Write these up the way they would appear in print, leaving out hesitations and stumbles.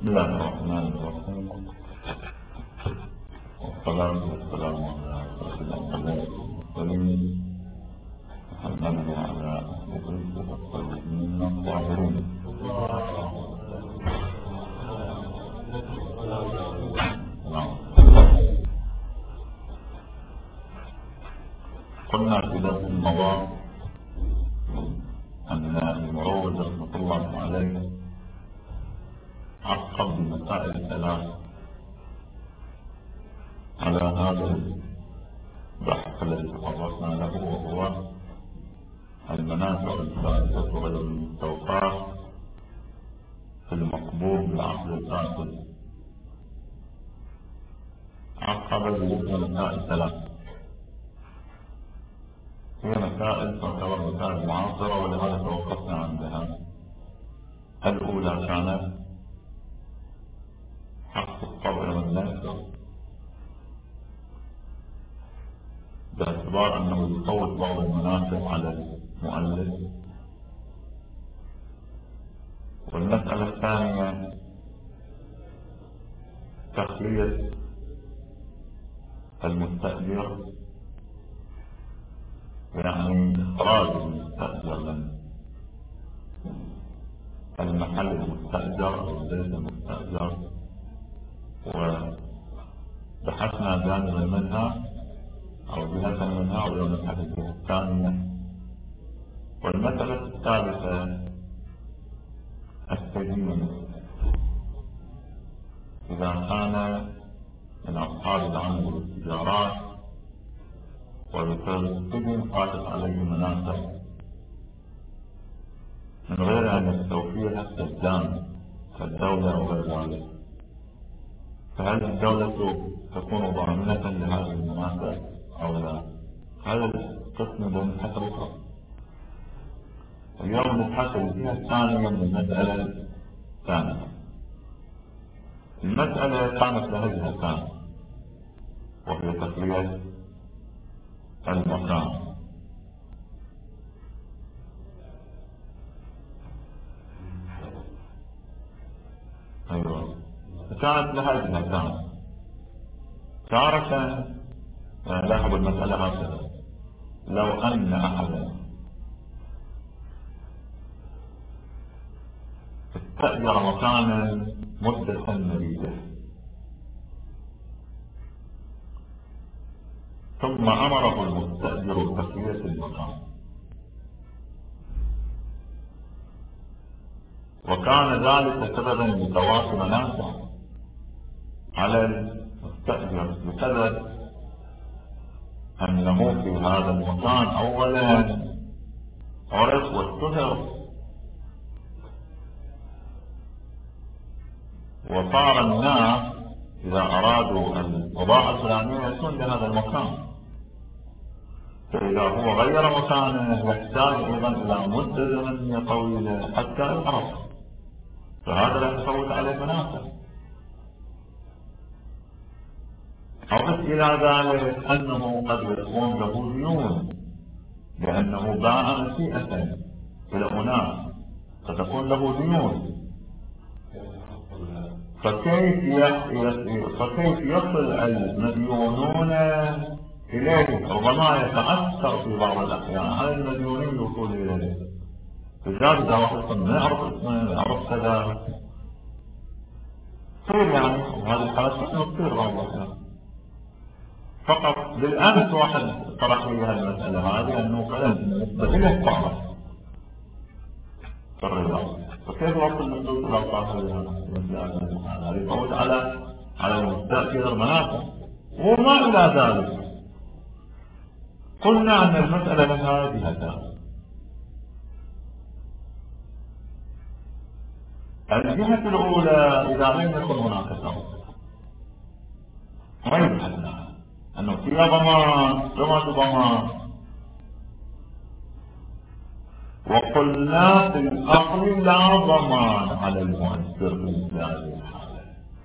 بسم الله الرحمن الرحيم، والصلاة والسلام على أشرف الأنبياء والمرسلين محمد وعلى أهل بيته الطيبين الطاهرين. قلنا في درس المضى أن المروج رحمة الله عليه عقب بمسائل ثلاث على هذا البحث الذي تعرفنا له، وهو المنافع الفائتة غير المستوفاة في المقبول بالعقد الفاسد. عقب بذكر مسائل ثلاث، هي مسائل تعتبر مسائل معاصرة ولهذا توقفنا عندها. الأولى كانت حق الطبع والنشر، باعتبار أنه يفوت بعض المنافع على المؤلف. والمسألة الثانية تخلية المستأجر، يعني إخراج المستأجر من المحل المستأجر أو البيت المستأجر، وبحثنا جانبا منها أو جهة منها، واليوم نبحث الجهة الثانية. والمسألة الثالثة التدين، إذا كان من أصحاب العمل والتجارات وبسبب السجن فاتت عليه منافع من غير أن يستوفيها السجان كالدولة أو غير ذلك، فهل الدولة تكون ضامنة لهذه المنافع أو لا؟ هذا القسم بين حسب. اليوم نبحث الجهة الثانية من المسألة الثانية. المسألة كانت لها جهتان، وهي تخلية المكان. أيوة، كانت لها جهتان. تارة لاحظ المسألة هكذا: لو أن أحدا استأجر مكانا مدة مديدة ثم أمره المستأجر بتخلية المكان، وكان ذلك سببا لتواصل منافع على المستأجر، بسبب أنه في هذا المكان أولا عرف واشتهر، وصار الناس إذا أرادوا البضاعة الفلانية يأتون لهذا المكان، فإذا هو غير مكانه يحتاج أيضا إلى مدة زمنية طويلة حتى يعرف، فهذا لا يتفوت عليه منافع. أضف إلى ذلك أنه قد يكون له ديون، لأنه باع نسيئة إلى أناس فتكون له ديون، فكيف يصل المديونون إليه؟ ربما يتأثر في بعض الأحيان هذا المديونين الوصول إليه، فجاء إذا واحد ما يعرف اسمه يعرف كذا تصير، يعني هذه الحالات تصير بعض الأحيان. فقط بالأمس واحد طرح لي المسألة هذه أنه فعلا بالنسبة له صعبة في الرضا، فكيف وصل النصوص إلى صاحب المسألة هذه؟ يفوت على المستأجر منافع وما إلى ذلك. قلنا أن المسألة لها جهتان. الجهة الأولى إذا لم يكن هناك ثمن، ما يبحثنا أنه فيها ضمان لما ضمان، وقلنا في الأصل لا ضمان على المؤثر في هذه الحالة،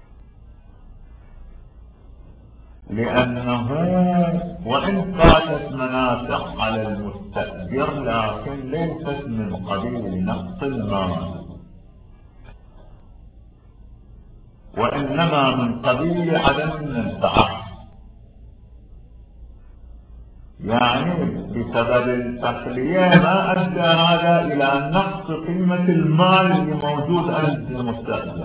لأنه وإن فاتت منافع على المستأجر لكن ليست من قبيل نقص المال، وإنما من قبيل عدم المنفعة، يعني بسبب التخلية ما أدى هذا إلى نقص قيمة المال اللي موجود عند المستأجر.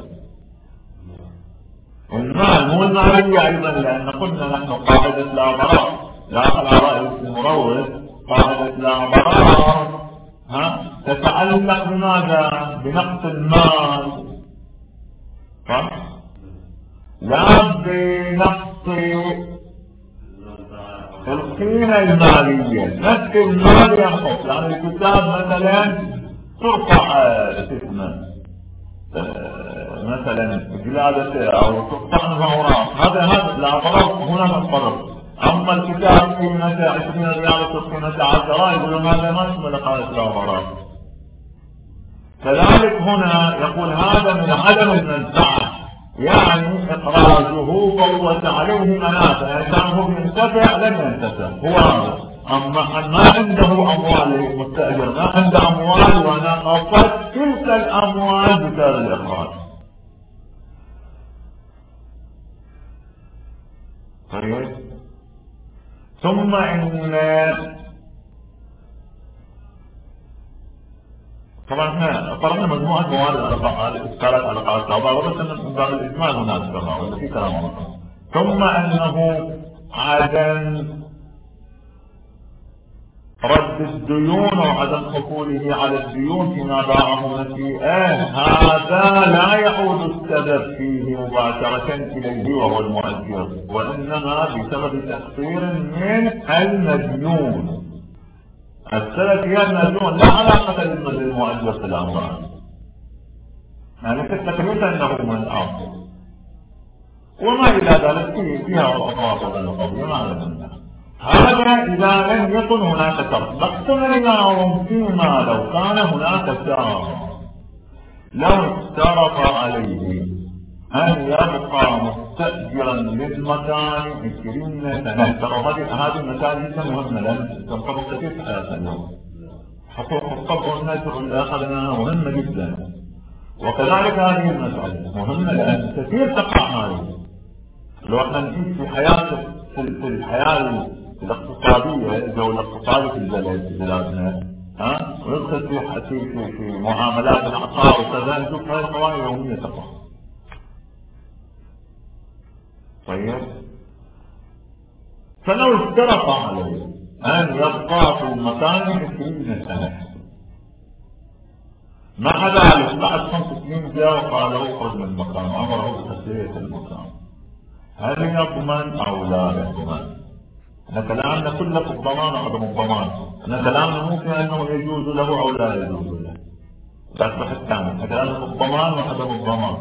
المال مو المالية أيضا، لأن قلنا نحن قاعدة لا ضرر داخل رأي المروج، قاعدة لا ضرر تتعلق بماذا؟ بنقص المال، لا بنقص القيمة المالية. نفس المال ينقص، يعني الكتاب مثلا ترفع اسمه مثلا جلادته او تقطع منها اوراق، هذا لا ضرر، هنا الضرر. اما الكتاب قيمته 20 ريال قيمته 10 يقولون هذا ما يشمل قاعدة لا ضرر. كذلك هنا يقول هذا من عدم المنفعة، يعني اخراجه فوت عليه منافع، يعني كان هو ينتفع لم ينتفع هو هذا. اما ما عنده اموال المستاجر، ما عنده اموال ونقصت تلك الاموال بسبب الاخراج. طيب ثم ان طبعا احنا قرأنا مجموعة موارد اشتغلت على قاعدة العبارة، بس من باب الإجمال هناك كما ولا في كلام. ثم أنه عدم رد الديون وعدم حصوله على الديون فيما باعه نسيئه، هذا لا يعود السبب فيه مباشرة إليه وهو المؤجر، وإنما بسبب تقصير من المديون. السبب فيها المديون لا علاقة للمؤجر في الأموال، يعني في التكليف أنه من الأرض وما إلى ذلك فيها أطراف القضية ما لدينا. هذا إذا لم يكن هناك شرط. بحثنا اليوم فيما لو كان هناك شرط، لو اشترط عليه أن يبقى مستأجرا للمكان 20 سنة. ترى هذه المسائل جدا مهمة لأن تنطبق كثير في حياتنا اليوم. حقوق الطبع والنشر اللي أخذناها مهمة جدا، وكذلك هذه المسألة مهمة لأن كثير تقع هذه. لو احنا نجيب في حياة في الحياة الاقتصادية جو الاقتصادي في بلادنا وندخل في معاملات العقار وكذا، نشوف هذه القضايا يومية تقع. طيب فلو اشترط عليه أن يبقى في المكان 20 سنة، مع ذلك بعد 5 سنين جاء وقال له اخرج من المكان، أمره بتسلية المكان، هل يضمن أو لا يضمن؟ احنا كلامنا كله في الضمان وعدم الضمان، احنا كلامنا مو في أنه يجوز له أو لا يجوز له، لا تبحث ثاني، احنا كلامنا في الضمان وعدم الضمان،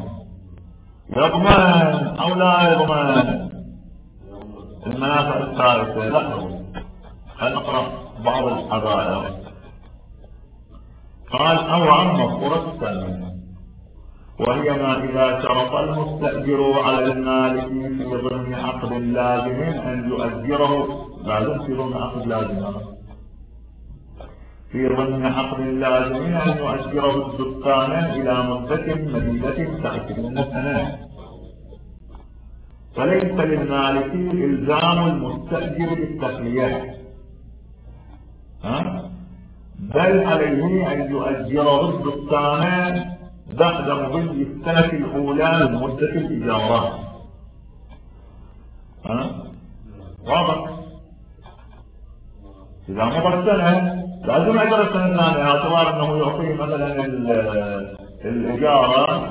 يضمن أو لا يضمن المنافع الثالثة. لا، خلينا نقرأ بعض الحقائق. قال أو عن مذكورة الثانية، وهي ما إذا شرط المستأجر على المالك في ضمن عقد لازم أن يؤجره، لازم في ضمن عقد لازم، في ضمن عقد لازم أن يؤجره الدكان إلى مدة مديدة 20 سنة، فليس للمالك إلزام المستأجر بالتخلية، بل عليه أن يؤجره الدكان بعد مضي السنة الأولى من مدة الإجارة. واضح؟ إذا مضى السنة لازم يأجر السنة الثانية، اعتبار أنه يعطيه مثلا الإجارة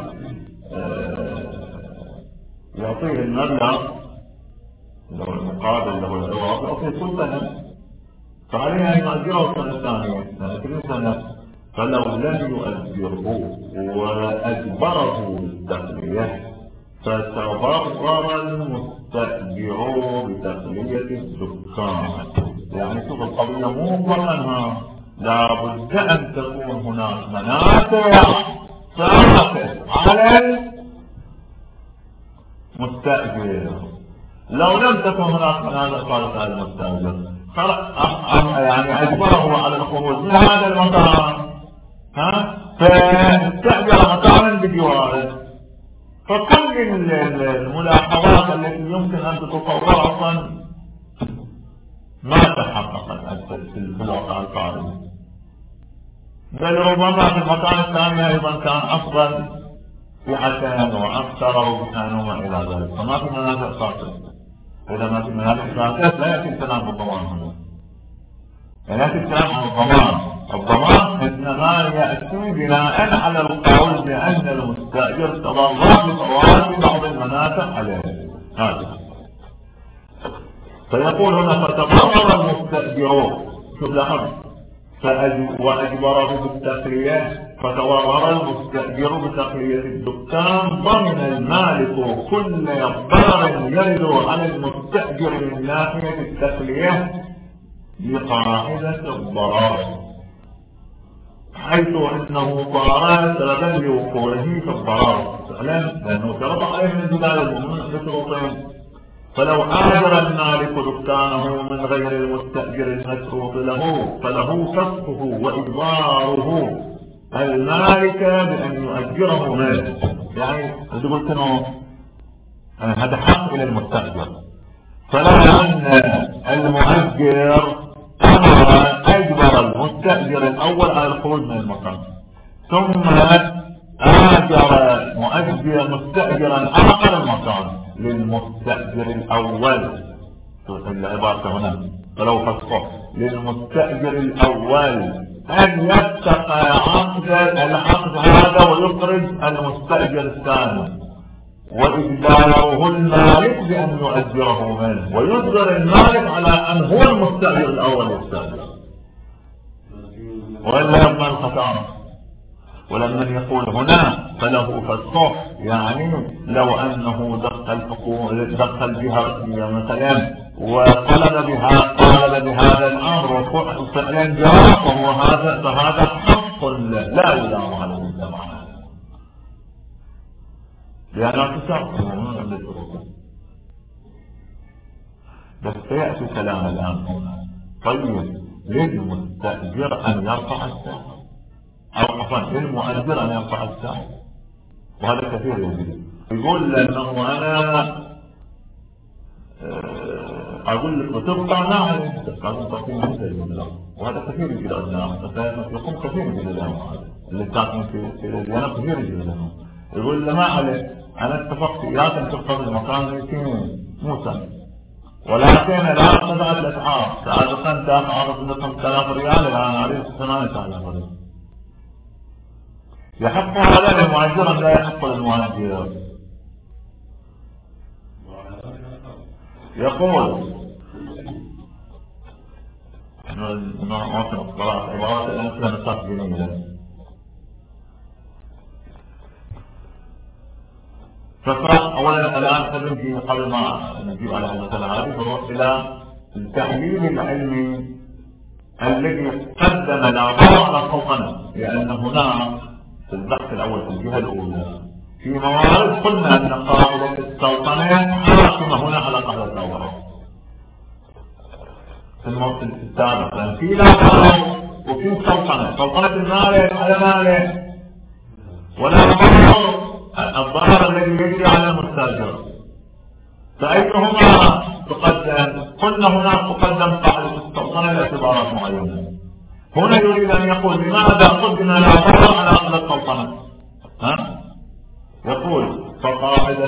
يعطيه المبلغ اللي هو المقابل اللي هو العوض يعطيه كل سنة، فعليه أن يؤجره السنة الثانية 20 سنة. فلو لم يؤجره وأجبره بالتخلية فتضرر المستأجر بتخلية الدكان. يعني شوف القضية مو مطلقا، لابد أن تكون هناك منافع ثابتة على المستأجر. لو لم تكن هناك منافع ثابتة على المستأجر يعني أجبره على الخروج من هذا المكان، فاستأجر مكانا بجواره، فكل الملاحظات التي يمكن أن تتصور أصلا ما تحققت في الواقع القائم، بل ربما في المكان الثاني أيضا كان أفضل صحة وأكثر ربحا وما إلى ذلك. فما في منافع فاسدة. إذا ما في منافع فاسدة لا يأتي الكلام بالضمان هنا، لا يأتي الكلام عن الضمان. الضمان إنما يأتي بناء على القول بأن المستأجر تضرر بفوات بعض المنافع عليه. هذا فيقول هنا فتضرر المستأجرون، شوف لاحظ، وأجبره بالتقلية، فتضرر المستأجر بتقلية الدكان، ضمن المالك كل ضرر يرد على المستأجر من ناحية التقلية لقاعدة الضرر، حيث انه صار سببا لوقوعه في الضرر فعلا، لانه شرط عليه من البداية المؤمن بشروطين. فلو آجر المالك دكانه من غير المستأجر المشروط له فله فسخه وإجباره المالك بأن يؤجره منه. يعني قلت انه هذا حق الى المستأجر، فلو ان المؤجر أجبر المستأجر الأول على الخروج من المكان، ثم آجر مستأجرا آخر المكان للمستأجر الأول، العبارة هنا فلو فسخه للمستأجر الأول أن يتقى العقد هذا ويخرج المستأجر الثاني، وإجباره المالك بأن يؤجره منه، ويجبر المالك على أن هو المستأجر الأول يستأجر، وإلا يبقى الخسارة. ولما يقول هنا فله فسخ، يعني لو أنه دخل بها مثلا وطلب بهذا الأمر وفعلا جاء فهذا حق لا يلام عليه الجماعة، لأنها تساعد. بس سيأتي كلام الآن هنا. طيب للمستأجر أن يرفع السعر، أو عفوا للمؤجر أن يرفع السعر، وهذا كثير يجري. يقول لأنه أنا أقول لك وترفع نعم لازم تقيم مثل المبلغ، وهذا كثير يجري لنا، يقوم كثير يجري لنا، اللي تعطي في الديانة كثير يجري لنا. يقول له ما عليك، أنا اتفقت إياك أن تفقد المكان يمكن موسى، ولكن لا تبع الأسعار، سابقا كان عرض لكم 5000 ريال الآن عليه 8000 ريال. يحق هذا للمؤجر أم لا يحق للمؤجر؟ يقول ما في الصلاة عبارات الأمثلة التقديمية. فأولا الآن نجي قبل ما نجيب على المسألة هذه نروح إلى التحليل العلمي الذي قدم الأعضاء على السلطنة، لأن هنا في البحث الأول في الجهة الأولى في موارد قلنا أن قاعدة السلطنة حاكمة هنا على قاعدة الأول في الموطن السابق، لأن في لا وفي سلطنة المالك على مالك، ولا الضرر الذي يجري على المستاجر، فأيهما تقدم؟ قلنا هناك تقدم قاعدة السلطنة لاعتبارات معينة. هنا يريد أن يقول لماذا قدم الضرر على أصل السلطنة؟ يقول ففائدة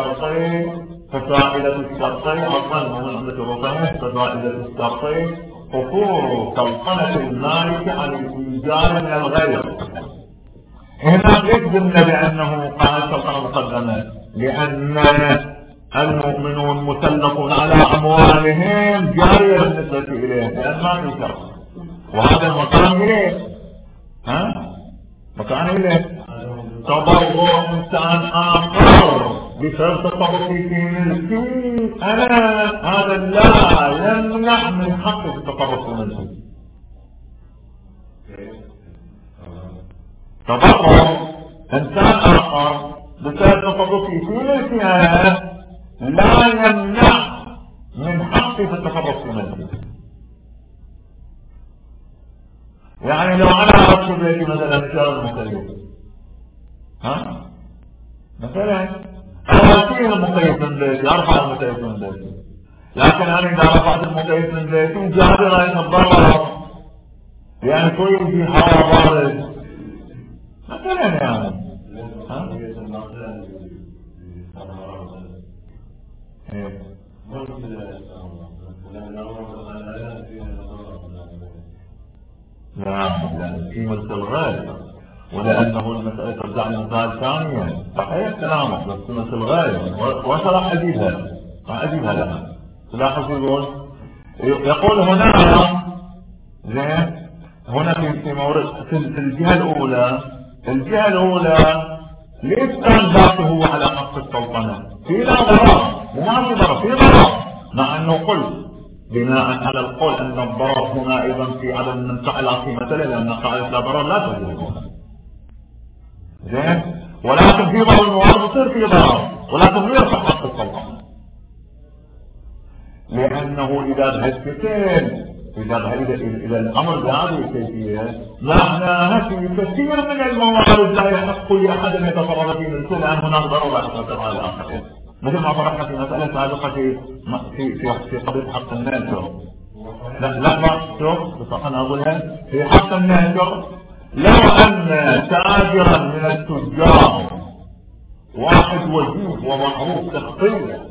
الشرطين أصلا من عملة الرفاه، ففائدة الشرطين حصول سلطنة المالك عن الإيجار من الغير. هنا يجزمنا بأنه قال سلطنة مقدمة، لأن المؤمنون مسلطون على أموالهم جارية بالنسبة إليه، لأن ما في شرط، وهذا المكان إليه مكان إليه تضرر إنسان آخر بسبب تصرفي في ملكي أنا، هذا لا يمنع من حق التصرف في ملكي. تضرر إنسان آخر بسبب تصرفي في ملكي أنا لا يمنع من حقي في التصرف في ملكي. يعني لو أنا أردت بيتي مثلا شهر مكلف مثلا أنا أشيل المكيف من بيتي، أرفع المكيف من بيتي، لكن أنا إذا رفعت المكيف من بيتي جابر يتضرر، يعني شوي يجي هواء بارد مثلا يعني. لا في مثل الغير، ولأنه المسألة ترجع لمثال ثانية صحيح كلامك، بس مثل الغير وش راح أجيبها؟ راح أجيبها لها. تلاحظ يقول هنا زين، هنا في مورد في الجهة الأولى، الجهة الأولى ليش كان ذاته على حق السلطنة؟ في لا ضرر وما في ضرر، في ضرر، مع أنه قلت بناء على القول أن الضرر هنا أيضا في عدم المنفعة لا قيمة له، لأن قاعدة لا ضرر لا تجوز زين، ولكن في بعض الموارد يصير في ضرر ولكن لا يرفع حق السلطنة، لأنه إذا ذهبتين إذا الأمر بهذه الكيفية معناها في كثير من الموارد لا يحق لأحد أن يتصرف في ملكه، لأن هناك ضرورة تترتب على الآخرين، مثل ما طرحنا في مسألة سابقة في قضية حق الناشر. لا شوف بصح أنا أقولها في حق الناشر، لو أن تاجرا من التجار واحد وجيه ومعروف شخصيا،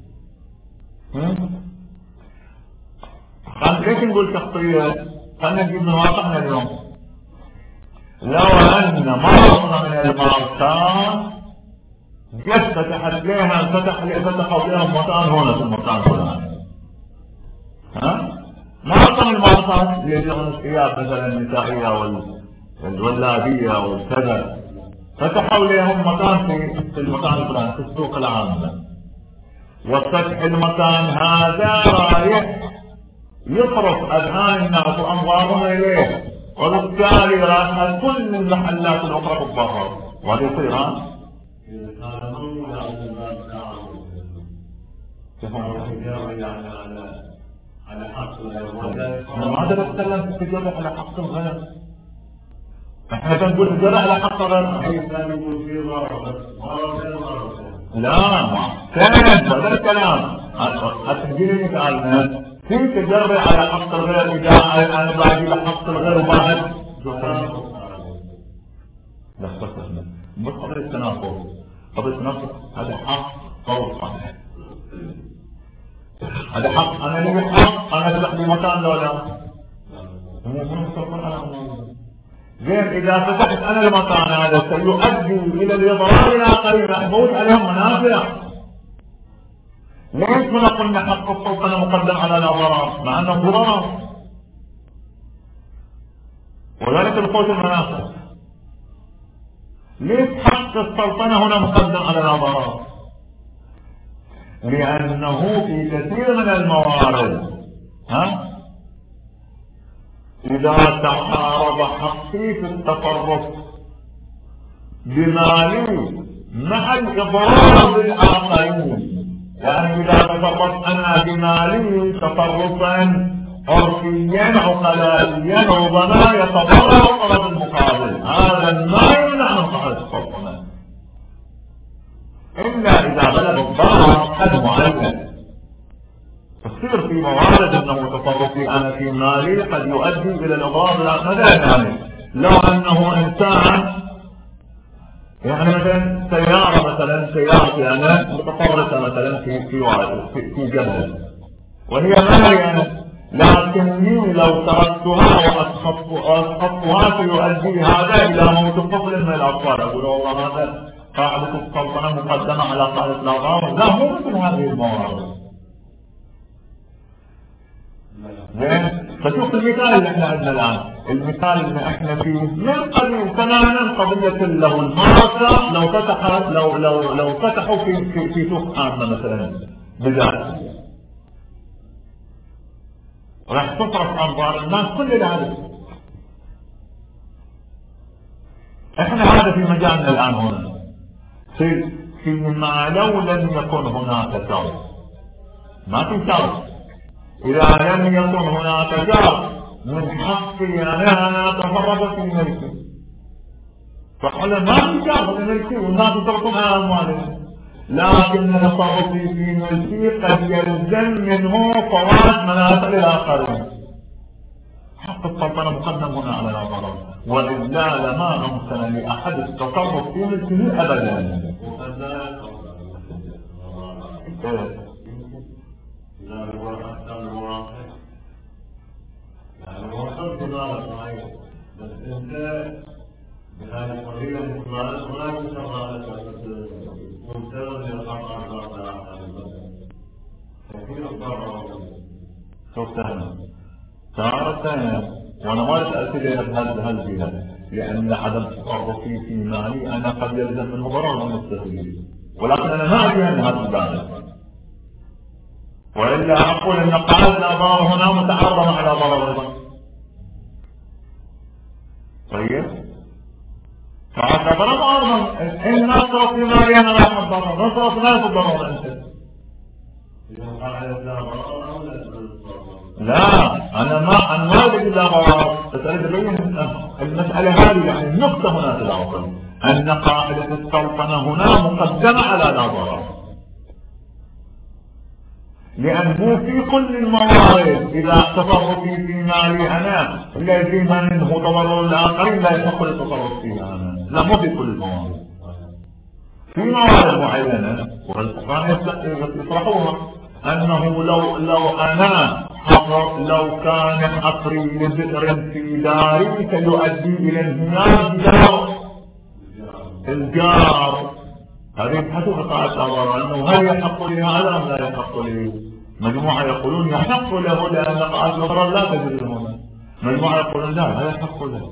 ليش نقول شخصية؟ خلنا نجيب من واقعنا اليوم. لو أن مرضنا من الماركات جت فتحت لها فتحوا لهم مكان هنا في المكان الفلاني، مرضنا من الماركات يبيعون الثياب مثلا النسائية والولادية والكذا، فتحوا لهم مكان في المكان الفلاني في السوق العامة، وفتح المكان هذا رايح يصرف أذهان الناس وأنظارهم إليه، وبالتالي راح كل المحلات الأخرى تتضرر، وهذا يصير على حق الغير. ماذا نتكلم في التجارة على حق الغير؟ احنا بنقول التجارة على حق الغير، لا ثاني هذا الكلام هتجيني مثالنا في تجرع على حق الغير، إذا أنا بعد حق الغير وبعد لا استفدنا مش قضية التناقض، قضية التناقض هذا حق قول صحيح، هذا حق أنا لي حق أنا أفتح لي مكان لو لا زين، إذا فتحت أنا المكان هذا سيؤدي إلى الإضرار الآخرين، أحبوت عليهم منافع. ليش ما قلنا حق السلطنة مقدم على الأضرار مع أنه ضرر؟ وذلك القوة المنافع. ليش حق السلطنة هنا مقدم على الأضرار؟ لأنه في كثير من الموارد إذا تحارب حقي في التصرف بمالي مع الإضرار بالآخرين، يعني إذا تصرفت أنا بمالي تصرفا عرفيا عقلائيا ربما يتضرر الطرف المقابل، هذا ما يمنع من صحة السلطنة إلا إذا بلغ الضرر حد معين. تصير في موارد أنه تصرفي أنا في مالي قد يؤدي إلى الإضرار مثلا، يعني لو أنه إنسان يعني مثلا سيارتي أنا متطرفة مثلا في جبل وهي مالية، لكني لو تركتها وأسقطتها سيؤدي هذا إلى موت طفل من الأطفال، أقول والله هذا قاعدة السلطنة مقدمة على قاعدة الأضرار، لا مو مثل هذه الموارد. زين، فشوف المثال اللي احنا عندنا الآن، المثال اللي احنا فيه من قبل تماما قضية له الماركة لو فتحوا في سوق عامة مثلا بذات راح تصرف أنظار الناس كل العالم. احنا هذا في مجالنا الآن هنا في ما لو لم يكن هناك شرط، ما في شرط، إذا لم يكن هناك شرط من حقي أنا أتصرف في ملكي، فقال ما في كافة ملكي والناس يتركون على أموالهم، لكن تصرفي في ملكي قد يلزم منه فوات منافع الآخرين. حق السلطنة مقدم هنا على الآخرين، وإلا لما أمكن لأحد التصرف في ملكه أبدا. يعني وصلت دماغك معي، بس انت بهذه الطريقة ما يشرع لك تكون سبب لإقامة الله كثير الضرر. شوف سهل تارة، وانا ما اتأكد بهالجهة، لأن عدم تصرفي في مالي أنا قد يلزم منه ضرر من المستفيدين، ولكن أنا ما أدري أن هذا الباب، وإلا أقول أن قاعدة ضرر هنا متعرضة على ضرر أيضا. طيب فهذا ضرر أيضا، إن نصرف في مالي أنا راح الضرر، نصرف لا تضرر أنت. لا أنا ما أريد إلا ضرر، بس أريد أبين المسألة هذه، يعني النقطة هنا في الأصل أن قاعدة السلطنة هنا مقدمة على لا ضرر، لأنه في كل الموارد إذا تصرفي في مالي أنا الذي منه ضرر الآخرين لا يحق التصرف فيها أنا، لا مو في كل الموارد، في موارد معينة والفقهاء يطرحوها أنه لو أنا لو كان حقري لبئر في داري سيؤدي إلى انهيار دار الجار، هذه يبحثوا في قاعدة الضرر أنه هل يحق لي هذا أم لا يحق لي. مجموعة يقولون يحق له لأن قاعدة الضرر لا تجري هنا، مجموعة يقولون لا يحق له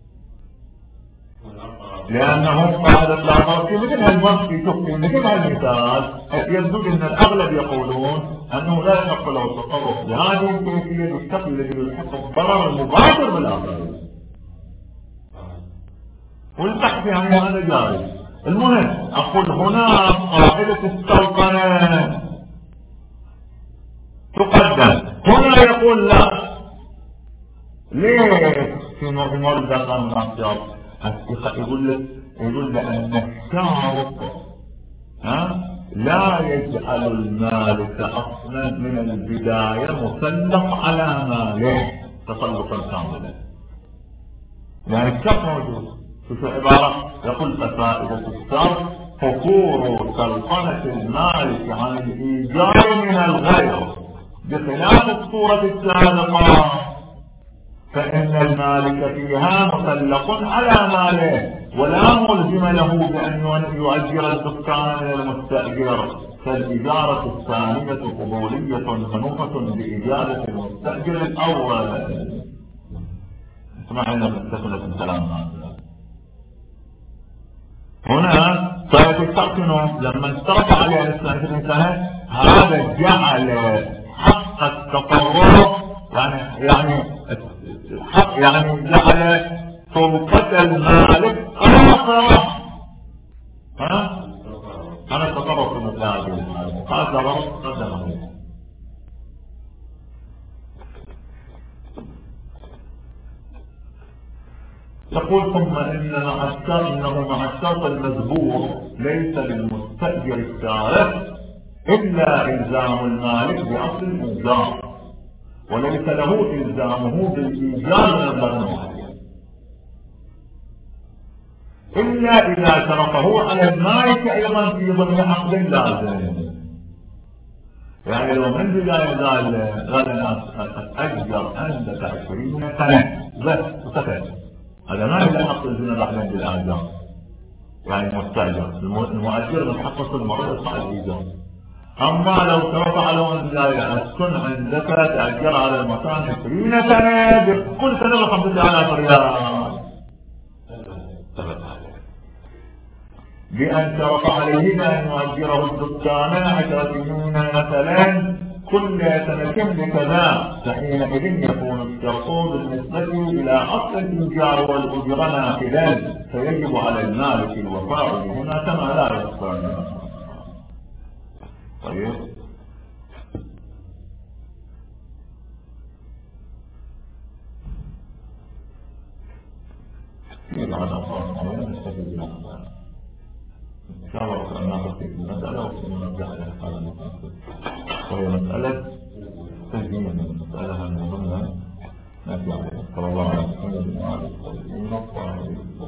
لأنه قاعدة لا ضرر. في مثل هالوقت في شخص مثل هالمثال يبدو أن الأغلب يقولون أنه لا يحق له التصرف بهذه الكيفية بالشكل الذي يحق الضرر المباشر بالآخرين، والبحث يعني هذا جاري. المهم أقول هنا قاعدة السلطنة تقدم، هنا يقول لا، ليه في مورد قانون الاختيار يقول لأن الشارط لا يجعل المالك أصلا من البداية مسلط على ماله تسلطا كاملا، يعني الشرط موجود. شوف العبارة يقول فائدة الشرط حصول سلطنة المالك عن الإيجار من الغير بخلاف الصورة السابقة، فإن المالك فيها مسلط على ماله ولا ملزم له بأن يؤجر الدكان من المستأجر، فالإجارة الثانية فضولية منوطة بإجازة المستأجر الأول. اسمعنا مستقلة الكلام هنا فيتستقنوا لما اشترط عليه الإنسان هذا جعل حق التصرف يعني جعل سلطة المالك آخرة أنا التصرف في مثل هذه الحالة هذا ضرر قدمه. يقول ثم إنه مع الشرط المذكور ليس للمستأجر الشارع إلا إلزام المالك بأصل الإيجار، وليس له إلزامه بالإيجار مبلغ إلا إذا شرطه على المالك أيضا في ضمن عقد لازم. يعني لو من بداية قال الناس أتأجر عندك 20 سنة بس وسكت، هذا ما يلزم عقد الزنا بعدين بالآجار، يعني مستأجر المؤجر متحقق المرة يدفع الإيجار. أما لو شرط على البداية أسكن عندك تأجر على المكان 20 سنة كل سنة ب5,000 ريال، بأن شرط عليه بأن يؤجره الدكان 10 سنين مثلا كل سنة بكذا، فحينئذ يكون الشرط بالنسبة إلى أصل الإيجار والأجرة نافذا، فيجب على المالك الوفاء هنا كما لا يخفى. طيب في بعض الأمور يرجع إلى هذا المقاصد، وهي مسألة تزيين، مسألة من ضمن ما في عليه. صلى الله عليه وسلم وعلى آله وصحبه وسلم.